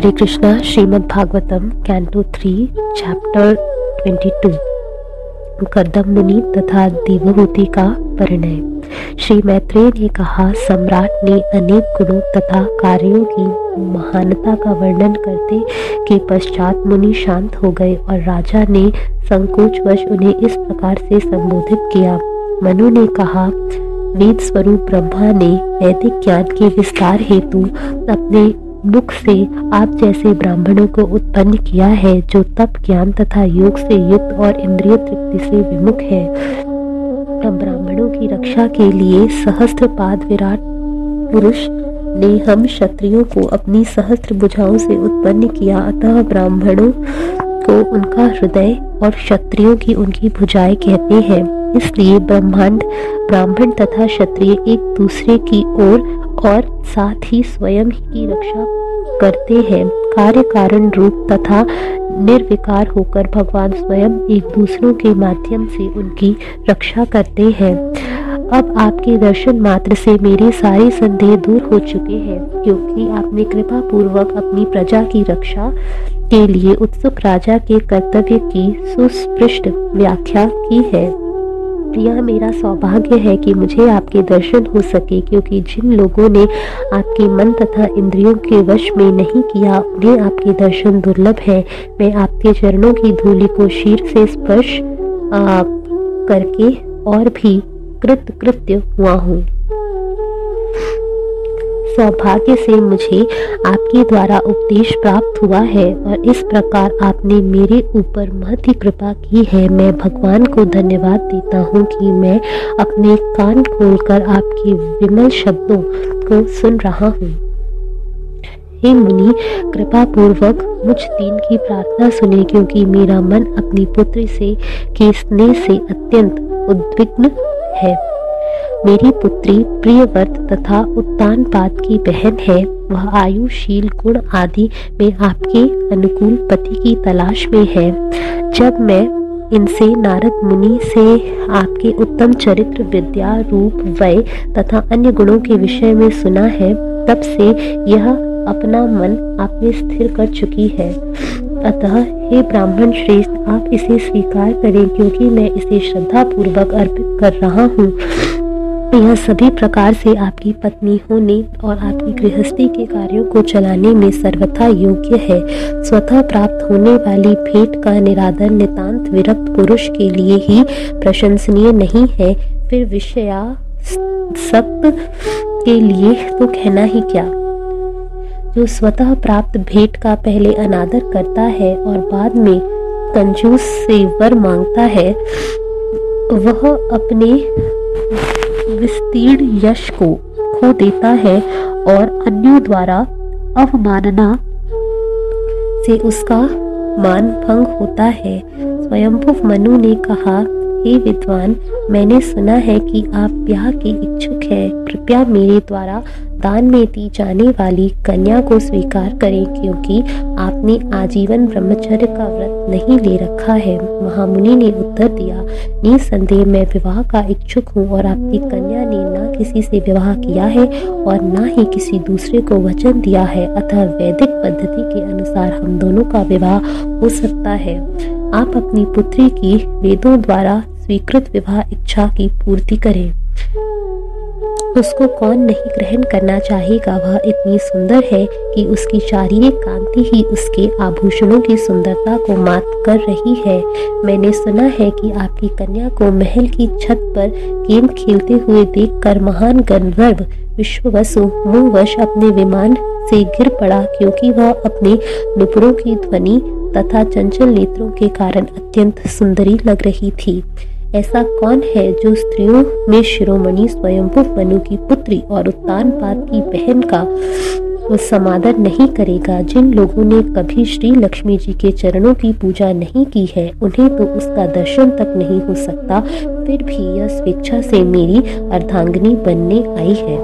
हरे Krishna. Shrimad Bhagavatam canto 3 chapter 22 Kardam Muni तथा देवहूति का परिणय। श्री मैत्रेय ने कहा, सम्राट ने अनेक गुणों तथा कार्यों की महानता का वर्णन करते के पश्चात मुनि शांत हो गए और राजा ने संकोचवश उन्हें इस प्रकार से संबोधित किया। मनु ने कहा, वेद स्वरूप ब्रह्मा ने वैदिक ज्ञान के विस्तार हेतु अपने मुख से आप जैसे ब्राह्मणों को उत्पन्न किया है, जो तप ज्ञान तथा योग से युक्त और इंद्रिय तृप्ति से विमुख है। अब ब्राह्मणों की रक्षा के लिए सहस्त्रपाद विराट पुरुष ने हम क्षत्रियों को अपनी सहस्त्र भुजाओं से उत्पन्न किया, अतः ब्राह्मणों को उनका हृदय और क्षत्रियों की उनकी भुजाएं कहते हैं। इसलिए ब्राह्मण तथा क्षत्रिय एक दूसरे की ओर और साथ ही स्वयं की रक्षा करते हैं। कार्य कारण रूप तथा निर्विकार होकर भगवान स्वयं एक दूसरों के माध्यम से उनकी रक्षा करते हैं। अब आपके दर्शन मात्र से मेरे सारे संदेह दूर हो चुके हैं, क्योंकि आपने कृपा पूर्वक अपनी प्रजा की रक्षा के लिए उत्सुक राजा के कर्तव्य की सुस्पष्ट व्याख्या की है। यह मेरा सौभाग्य है कि मुझे आपके दर्शन हो सके, क्योंकि जिन लोगों ने आपके मन तथा इंद्रियों के वश में नहीं किया, उन्हें आपके दर्शन दुर्लभ है। मैं आपके चरणों की धूलि को शीर से स्पर्श करके और भी कृतकृत्य हुआ हूँ। सौभाग्य से मुझे आपके द्वारा उपदेश प्राप्त हुआ है और इस प्रकार आपने मेरे ऊपर महती कृपा की है। मैं भगवान को धन्यवाद देता हूँ कि मैं अपने कान खोलकर आपके विमल शब्दों को सुन रहा हूँ। हे मुनि, कृपा पूर्वक मुझ दीन की प्रार्थना सुने, क्योंकि मेरा मन अपनी पुत्री के स्नेह से अत्यंत उद्विग्न है। मेरी पुत्री प्रियव्रत तथा उत्तानपाद की बहन है। वह आयुशील गुण आदि में आपके अनुकूल पति की तलाश में है। जब मैं इनसे नारद मुनि से आपके उत्तम चरित्र, विद्या, रूप, वय तथा अन्य गुणों के विषय में सुना है, तब से यह अपना मन आप में स्थिर कर चुकी है। अतः हे ब्राह्मण श्रेष्ठ, आप इसे स्वीकार करें, क्योंकि मैं इसे श्रद्धा पूर्वक अर्पित कर रहा हूँ। यह सभी प्रकार से आपकी पत्नी होने और आपकी गृहस्थी के कार्यों को चलाने में सर्वथा योग्य है। स्वतः प्राप्त होने वाली भेंट का निरादर नितांत विरक्त पुरुष के लिए ही प्रशंसनीय नहीं है, फिर विषयासक्त के लिए तो कहना ही क्या। जो स्वतः प्राप्त भेंट का पहले अनादर करता है और बाद में कंजूस से वर मांगता है, वह अपने विस्तीर्ण यश को खो देता है और अन्यों द्वारा अवमानना से उसका मान भंग होता है। स्वयंभुव मनु ने कहा, हे विद्वान, मैंने सुना है कि आप ब्याह के इच्छुक हैं। कृपया मेरे द्वारा दान में दी जाने वाली कन्या को स्वीकार करें, क्योंकि आपने आजीवन ब्रह्मचर्य का व्रत नहीं ले रखा है। महामुनि ने उत्तर दिया, निसंदेह मैं विवाह का इच्छुक हूँ और आपकी कन्या ने न किसी से विवाह किया है और न ही किसी दूसरे को वचन दिया है, अतः वैदिक पद्धति के अनुसार हम दोनों का विवाह हो सकता है। आप अपनी पुत्री की वेदों द्वारा स्वीकृत विवाह इच्छा की पूर्ति करें। उसको कौन नहीं ग्रहण करना चाहेगा। वह इतनी सुंदर है कि उसकी शारीरिक कांति ही उसके आभूषणों की सुंदरता को मात कर रही है। मैंने सुना है कि आपकी कन्या को महल की छत पर गेम खेलते हुए देखकर महान गंधर्व विश्ववसु मुंहवश अपने विमान से गिर पड़ा, क्योंकि वह अपने नुपुरों की ध्वनि तथा चंचल नेत्रों के कारण अत्यंत सुंदरी लग रही थी। ऐसा कौन है जो स्त्रियों में शिरोमणि स्वयंभुव मनु की पुत्री और उत्तानपाद की बहन का समादर नहीं करेगा। जिन लोगों ने कभी श्री लक्ष्मी जी के चरणों की पूजा नहीं की है, उन्हें तो उसका दर्शन तक नहीं हो सकता, फिर भी यह स्वेच्छा से मेरी अर्धांगिनी बनने आई है।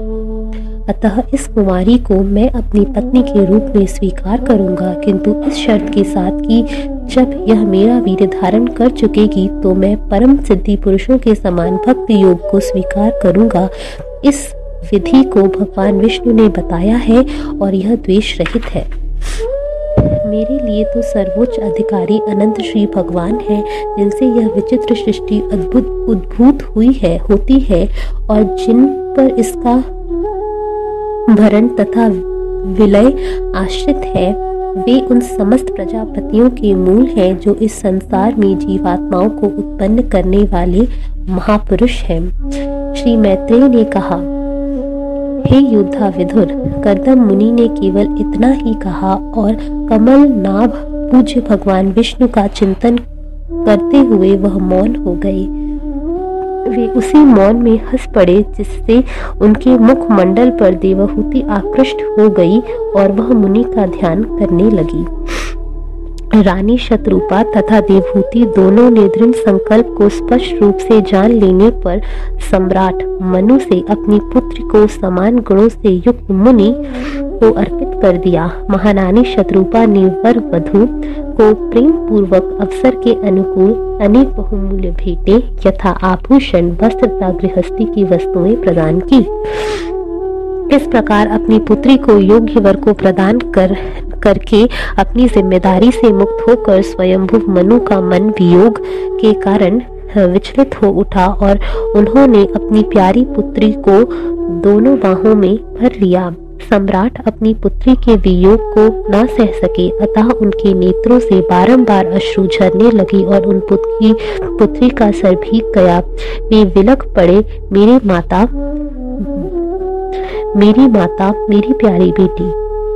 अतः इस कुंवारी को मैं अपनी पत्नी के रूप में स्वीकार करूंगा, किंतु इस शर्त के साथ कि जब यह मेरा वीर्य धारण कर चुकेगी तो मैं परम सिद्धि पुरुषों के समान भक्ति योग को स्वीकार करूंगा। इस विधि को भगवान विष्णु ने बताया है और यह द्वेष रहित है। मेरे लिए तो सर्वोच्च अधिकारी अनंत श्री भगवान है, जिनसे यह विचित्र सृष्टि उद्भूत होती है और जिन पर इसका भरण तथा विलय आश्रित है, वे उन समस्त प्रजापतियों के मूल हैं जो इस संसार में जीवात्माओं को उत्पन्न करने वाले महापुरुष हैं। श्री मैत्रेय ने कहा, हे योद्धा विदुर, कर्दम मुनि ने केवल इतना ही कहा और कमल नाभ पूज्य भगवान विष्णु का चिंतन करते हुए वह मौन हो गए। वे उसी मौन में हंस पड़े जिससे उनके मुख मंडल पर देवहूति आकृष्ट हो गई और वह मुनि का ध्यान करने लगी। रानी शत्रुपा तथा देवहूति दोनों ने दृढ़ संकल्प को स्पष्ट रूप से जान लेने पर सम्राट मनु से अपनी पुत्री को समान गुणों से युक्त मुनि को अर्पित कर दिया। महारानी शत्रुपा ने वर वधू को प्रेम पूर्वक अवसर के अनुकूल अनेक बहुमूल्य भेंटें यथा आभूषण, वस्त्र तथा गृहस्थी की वस्तुएं प्रदान की। इस प्रकार अपनी पुत्री को योग्य वर को प्रदान करके अपनी जिम्मेदारी से मुक्त होकर स्वयंभुव मनु का मन वियोग के कारण विचलित हो उठा और उन्होंने अपनी प्यारी पुत्री को दोनों बाहों में भर लिया। सम्राट अपनी पुत्री के वियोग को न सह सके, अतः उनके नेत्रों से बारंबार अश्रु झरने लगी और उन पुत्री का सर भीग गया। वे विलख पड़े, मेरी माता, मेरी प्यारी बेटी।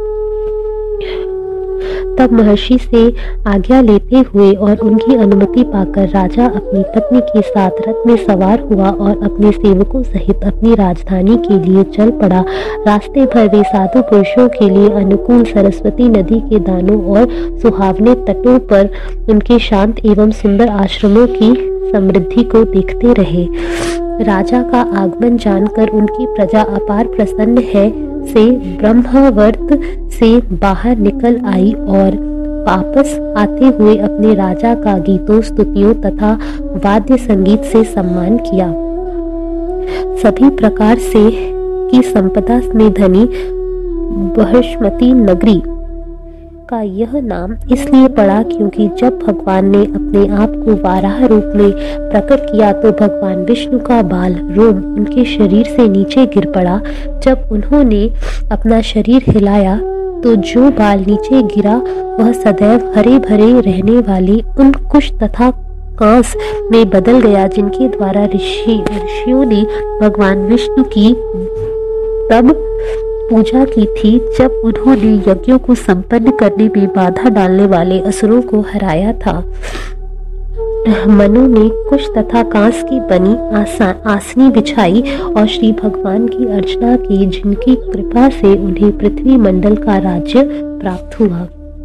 तब महर्षि से आज्ञा लेते हुए और उनकी अनुमति पाकर राजा अपनी पत्नी के साथ रथ में सवार हुआ और अपने सेवकों सहित अपनी राजधानी के लिए चल पड़ा। रास्ते भर वे साधु पुरुषों के लिए अनुकूल सरस्वती नदी के दानों और सुहावने तटों पर उनके शांत एवं सुंदर आश्रमों की समृद्धि को देखते रहे। राजा का आगमन जानकर उनकी प्रजा अपार प्रसन्न से ब्रह्मावर्त से बाहर निकल आई और वापस आते हुए अपने राजा का गीतों, स्तुतियों तथा वाद्य संगीत से सम्मान किया। सभी प्रकार से की संपदा में धनी बृहस्पति नगरी का यह नाम इसलिए पड़ा क्योंकि जब भगवान ने अपने आप को वाराह रूप में प्रकट किया तो भगवान विष्णु का बाल रोम उनके शरीर से नीचे गिर पड़ा। जब उन्होंने अपना शरीर हिलाया तो जो बाल नीचे गिरा वह सदैव हरे भरे रहने वाली उन कुश तथा कांस में बदल गया, जिनके द्वारा ऋषियों ने भगवान विष्णु की तब पूजा की थी जब उन्होंने यज्ञों को संपन्न करने में बाधा डालने वाले असुरों को हराया था। मनु ने कुश तथा कांस की बनी आसनी बिछाई और श्री भगवान की अर्चना की, जिनकी कृपा से उन्हें पृथ्वी मंडल का राज्य प्राप्त हुआ।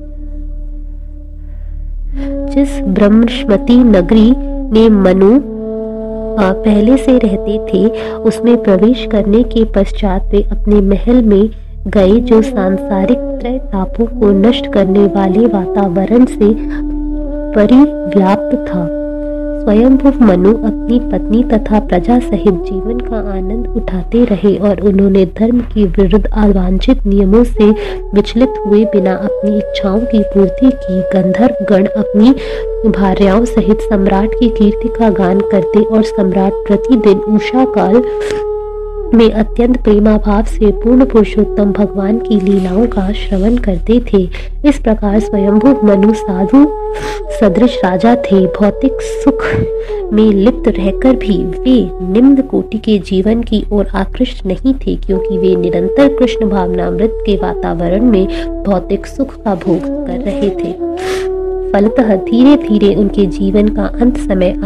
जिस ब्रह्मस्मति नगरी में मनु पहले से रहते थे उसमें प्रवेश करने के पश्चात वे अपने महल में गए जो सांसारिक त्रय तापों को नष्ट करने वाले वातावरण से परिव्याप्त था। स्वयंभुव मनु अपनी पत्नी तथा प्रजा सहित जीवन का आनंद उठाते रहे और उन्होंने धर्म के विरुद्ध अवांछित नियमों से विचलित हुए बिना अपनी इच्छाओं की पूर्ति की। गंधर्व गण अपनी भार्याओं सहित सम्राट की कीर्ति का गान करते और सम्राट प्रतिदिन उषा काल में अत्यंत प्रेमाभाव से पूर्ण पुरुषोत्तम भगवान की लीलाओं का श्रवण करते थे। इस प्रकार स्वयंभुव मनु साधु सदृश राजा थे। भौतिक सुख में लिप्त रहकर भी वे निम्न कोटि के जीवन की ओर आकृष्ट नहीं थे, क्योंकि वे निरंतर कृष्ण भावनामृत के वातावरण में भौतिक सुख का भोग कर रहे थे। फलतः धीरे धीरे उनके जीवन का अंत समय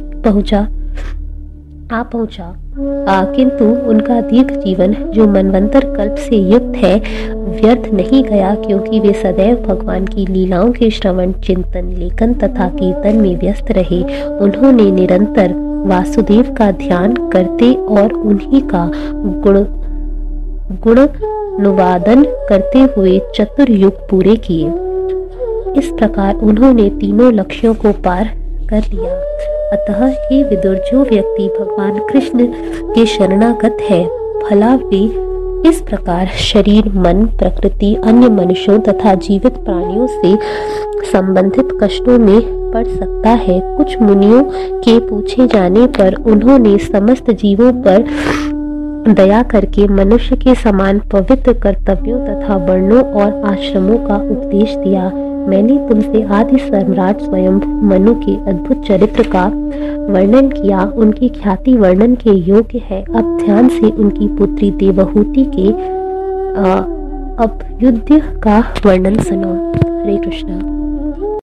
आ पहुंचा, किंतु उनका दीर्घ जीवन जो मनवंतर कल्प से युक्त है व्यर्थ नहीं गया, क्योंकि वे सदैव भगवान की लीलाओं के श्रवण, चिंतन, लेखन तथा कीर्तन में व्यस्त रहे। उन्होंने निरंतर वासुदेव का ध्यान करते और उन्हीं का गुणानुवादन करते हुए चतुर्युग पूरे किए। इस प्रकार उन्होंने तीनों लक्ष्यों को पार कर लिया। अतः हे विदुर, जो व्यक्ति भगवान कृष्ण के शरणागत है, भला वे इस प्रकार शरीर, मन, प्रकृति, अन्य मनुष्यों तथा जीवित प्राणियों से संबंधित कष्टों में पड़ सकता है। कुछ मुनियों के पूछे जाने पर उन्होंने समस्त जीवों पर दया करके मनुष्य के समान पवित्र कर्तव्यों तथा वर्णों और आश्रमों का उपदेश दिया। मैंने तुमसे आदि सम्राट स्वयं मनु के अद्भुत चरित्र का वर्णन किया, उनकी ख्याति वर्णन के योग्य है। अब ध्यान से उनकी पुत्री देवहूति के अभ्युदय का वर्णन सुनो। हरे कृष्णा।